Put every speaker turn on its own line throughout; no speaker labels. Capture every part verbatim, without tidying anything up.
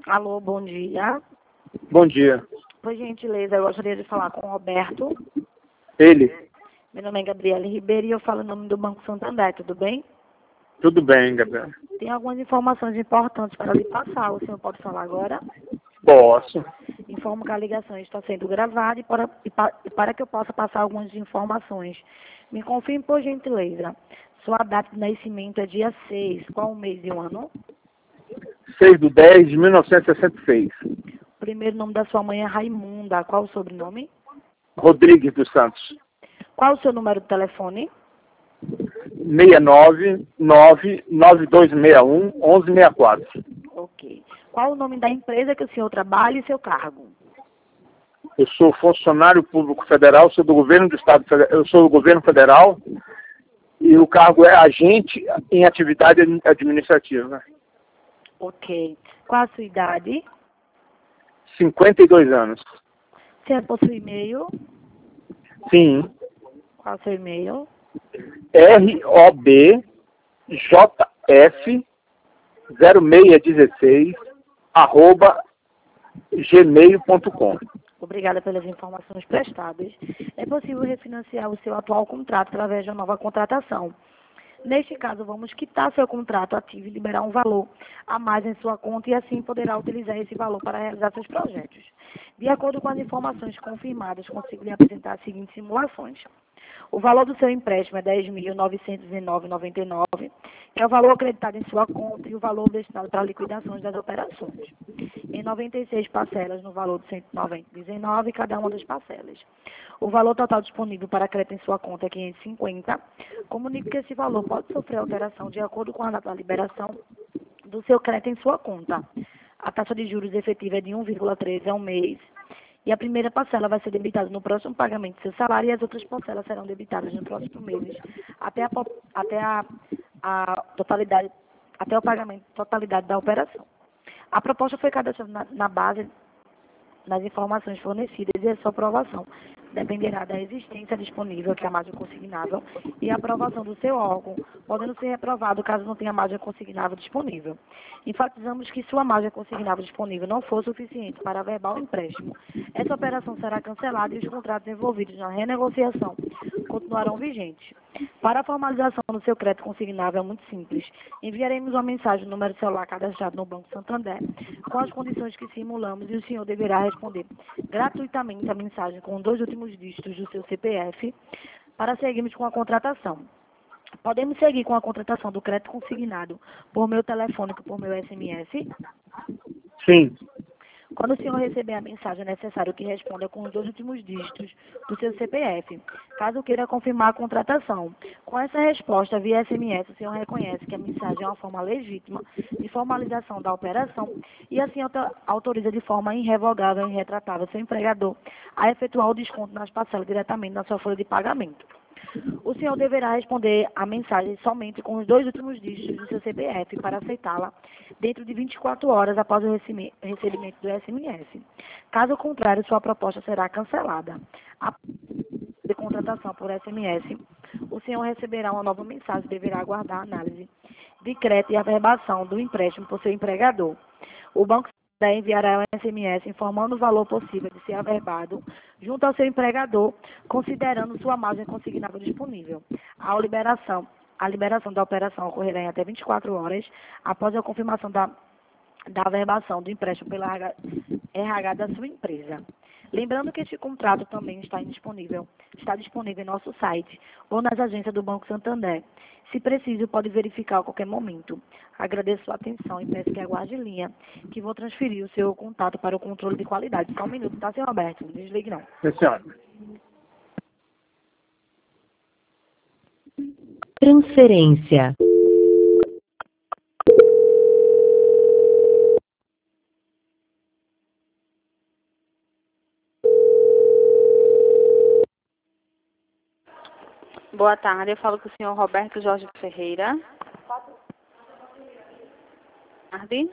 Alô, bom dia.
Bom dia.
Por gentileza, eu gostaria de falar com o Roberto.
Ele?
Meu nome é Gabriela Ribeiro e eu falo em nome do Banco Santander, tudo bem?
Tudo bem, Gabriel.
Tem algumas informações importantes para lhe passar. O senhor pode falar agora?
Posso.
Informo que a ligação está sendo gravada e para, e pa- e para que eu possa passar algumas informações. Me confirme, por gentileza. Sua data de nascimento é dia seis. Qual o mês e o ano?
seis de dez de mil novecentos e sessenta e seis.
O primeiro nome da sua mãe é Raimunda. Qual o sobrenome?
Rodrigues dos Santos.
Qual o seu número de telefone?
seis nove nove nove dois seis um um um seis quatro.
Ok. Qual o nome da empresa que o senhor trabalha e seu cargo?
Eu sou funcionário público federal, sou do governo do Estado, Fede- eu sou do governo federal e o cargo é agente em atividade administrativa.
Ok. Qual a sua idade?
cinquenta e dois anos.
Você possui e-mail?
Sim.
Qual é o seu e-mail?
R O B J F zero seis um seis arroba gmail ponto com.
Obrigada pelas informações prestadas. É possível refinanciar o seu atual contrato através de uma nova contratação. Neste caso, vamos quitar seu contrato ativo e liberar um valor a mais em sua conta e assim poderá utilizar esse valor para realizar seus projetos. De acordo com as informações confirmadas, consigo lhe apresentar as seguintes simulações. O valor do seu empréstimo é dez mil novecentos e nove reais e noventa e nove centavos, que é o valor acreditado em sua conta e o valor destinado para liquidações das operações. Em noventa e seis parcelas no valor de cento e noventa reais e dezenove centavos cada uma das parcelas. O valor total disponível para crédito em sua conta é quinhentos e cinquenta reais. Comunico que esse valor pode sofrer alteração de acordo com a data da liberação do seu crédito em sua conta. A taxa de juros efetiva é de um vírgula treze ao mês. E a primeira parcela vai ser debitada no próximo pagamento do seu salário e as outras parcelas serão debitadas no próximo mês até a, po- até a, a totalidade, até o pagamento totalidade da operação. A proposta foi cadastrada na, na base das informações fornecidas e a sua aprovação dependerá da existência disponível, que é a margem consignável, e a aprovação do seu órgão, podendo ser reprovado caso não tenha margem consignável disponível. Enfatizamos que sua margem consignável disponível não for suficiente para averbar o empréstimo. Essa operação será cancelada e os contratos envolvidos na renegociação continuarão vigentes. Para a formalização do seu crédito consignável é muito simples. Enviaremos uma mensagem no número de celular cadastrado no Banco Santander, com as condições que simulamos, e o senhor deverá responder gratuitamente a mensagem com os dois últimos dígitos do seu C P F para seguirmos com a contratação. Podemos seguir com a contratação do crédito consignado por meu telefônico, por meu S M S?
Sim.
Quando o senhor receber a mensagem, é necessário que responda com os dois últimos dígitos do seu C P F, caso queira confirmar a contratação. Com essa resposta via S M S, o senhor reconhece que a mensagem é uma forma legítima de formalização da operação e assim auto- autoriza de forma irrevogável e irretratável seu empregador a efetuar o desconto nas parcelas diretamente na sua folha de pagamento. O senhor deverá responder a mensagem somente com os dois últimos dígitos do seu C P F para aceitá-la dentro de vinte e quatro horas após o recime- recebimento do S M S. Caso contrário, sua proposta será cancelada. A de contratação por S M S, o senhor receberá uma nova mensagem e deverá aguardar a análise de crédito e averbação do empréstimo por seu empregador. O Banco Santander enviará um S M S informando o valor possível de ser averbado junto ao seu empregador, considerando sua margem consignável disponível. A liberação, a liberação da operação ocorrerá em até vinte e quatro horas após a confirmação da, da averbação do empréstimo pela R H da sua empresa. Lembrando que este contrato também está indisponível, está disponível em nosso site ou nas agências do Banco Santander. Se preciso, pode verificar a qualquer momento. Agradeço sua atenção e peço que aguarde em linha, que vou transferir o seu contato para o controle de qualidade. Só um minuto, tá, senhor Roberto? Não desligue, não.
Sim, senhora.
Transferência.
Boa tarde, eu falo com o senhor Roberto Jorge Ferreira. Boa tarde.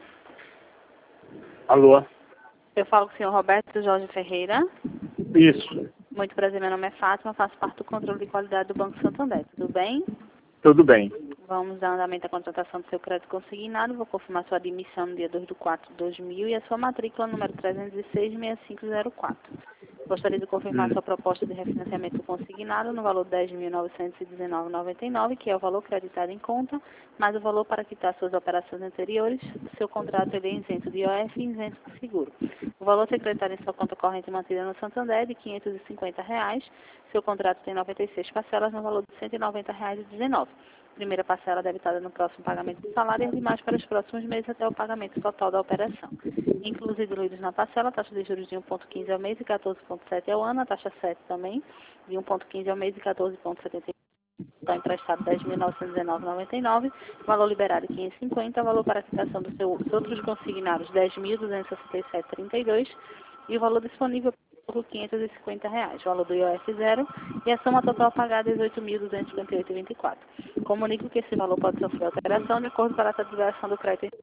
Alô?
Eu falo com o senhor Roberto Jorge Ferreira.
Isso.
Muito prazer, meu nome é Fátima, faço parte do controle de qualidade do Banco Santander. Tudo bem?
Tudo bem.
Vamos dar andamento à contratação do seu crédito consignado. Vou confirmar sua admissão no dia dois de quatro de dois mil e a sua matrícula número trezentos e seis, sessenta e cinco zero quatro. Gostaria de confirmar
Hum.
sua proposta de refinanciamento do consignado no valor de dez mil novecentos e dezenove reais e noventa e nove centavos, que é o valor creditado em conta, mais o valor para quitar suas operações anteriores. O seu contrato ele é isento de I O F e isento de seguro. O valor secretário em sua conta corrente mantida no Santander é de quinhentos e cinquenta reais. Seu contrato tem noventa e seis parcelas no valor de cento e noventa reais e dezenove centavos. Primeira parcela debitada no próximo pagamento do salário e as demais para os próximos meses até o pagamento total da operação. Inclusive incluídos na parcela, a taxa de juros de um vírgula quinze ao mês e quatorze vírgula sete ao ano, a taxa sete também, de um vírgula quinze ao mês e quatorze vírgula setenta e cinco. Está emprestado dez mil novecentos e dezenove reais e noventa e nove centavos, valor liberado quinhentos e cinquenta, valor para a quitação dos seus outros consignados dez mil duzentos e sessenta e sete reais e trinta e dois centavos e o valor disponível por quinhentos e cinquenta reais, valor do I O F zero e a soma total pagada é dezoito mil duzentos e cinquenta e oito reais e vinte e quatro centavos. Comunico que esse valor pode sofrer alteração de acordo com a data de liberação do crédito.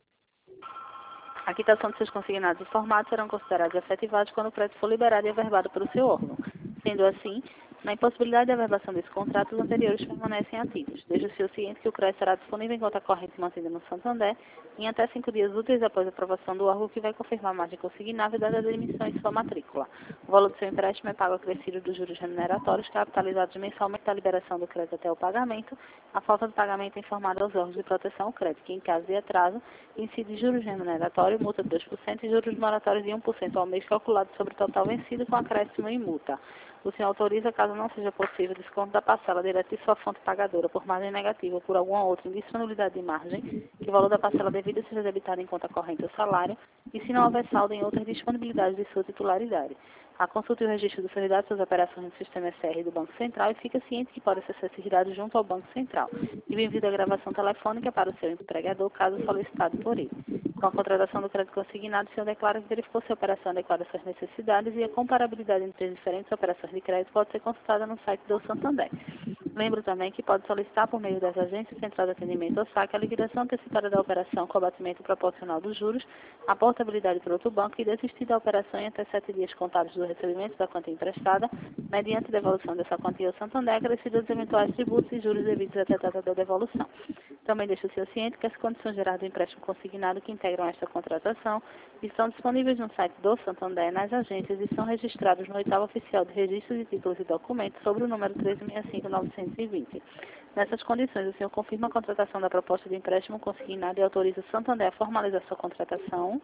A quitação de seus consignados informados serão considerados efetivados quando o crédito for liberado e averbado pelo seu órgão. Sendo assim, na impossibilidade de averbação desse contrato, os anteriores permanecem ativos. Deixe-se o ciente que o crédito será disponível em conta corrente mantida no Santander em até cinco dias úteis após a aprovação do órgão, que vai confirmar a margem consignável e dada a emissão em sua matrícula. O valor do seu empréstimo é pago acrescido dos juros remuneratórios capitalizados mensalmente da liberação do crédito até o pagamento. A falta de pagamento é informada aos órgãos de proteção ao crédito, que em caso de atraso, incide juros remuneratórios, multa de dois por cento e juros moratórios de um por cento ao mês calculado sobre o total vencido com acréscimo e multa. O senhor autoriza, caso não seja possível, desconto da parcela direto de sua fonte pagadora por margem negativa ou por alguma outra indisponibilidade de margem, que o valor da parcela devida seja debitado em conta corrente ou salário, e se não houver saldo em outras disponibilidades de sua titularidade. A consulta e o registro dos seus dados, suas operações no sistema S R do Banco Central e fica ciente que pode acessar esses dados junto ao Banco Central. E bem-vindo à gravação telefônica para o seu empregador, caso solicitado por ele. Com a contratação do crédito consignado, o senhor declara que verificou se a operação adequada às suas necessidades e a comparabilidade entre as diferentes operações de crédito pode ser consultada no site do Santander. Lembro também que pode solicitar por meio das agências Central de Atendimento ou S A C a liquidação antecipada da operação com abatimento proporcional dos juros, a portabilidade para outro banco e desistir da operação em até sete dias contados do recebimento da quantia emprestada, mediante devolução dessa quantia ao Santander, acrescidos os eventuais tributos e juros devidos até a data da devolução. Também deixo o senhor ciente que as condições gerais do empréstimo consignado que integram esta contratação estão disponíveis no site do Santander nas agências e são registrados no oitavo oficial de registro de títulos e documentos sobre o número treze sessenta e cinco novecentos e vinte. Nessas condições, o senhor confirma a contratação da proposta de empréstimo consignado e autoriza o Santander a formalizar sua contratação?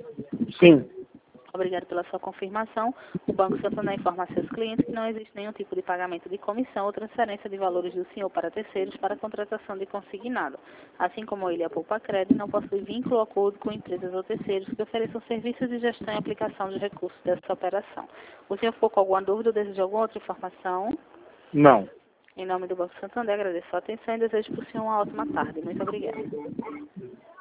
Sim.
Obrigado pela sua confirmação. O Banco Santander informa a seus clientes que não existe nenhum tipo de pagamento de comissão ou transferência de valores do senhor para terceiros para a contratação de consignado. Assim como ele, a Poupa Crédito, não possui vínculo ou acordo com empresas ou terceiros que ofereçam serviços de gestão e aplicação de recursos dessa operação. O senhor ficou com alguma dúvida ou deseja alguma outra informação?
Não.
Em nome do Banco Santander, agradeço a atenção e desejo por senhor uma ótima tarde. Muito obrigada.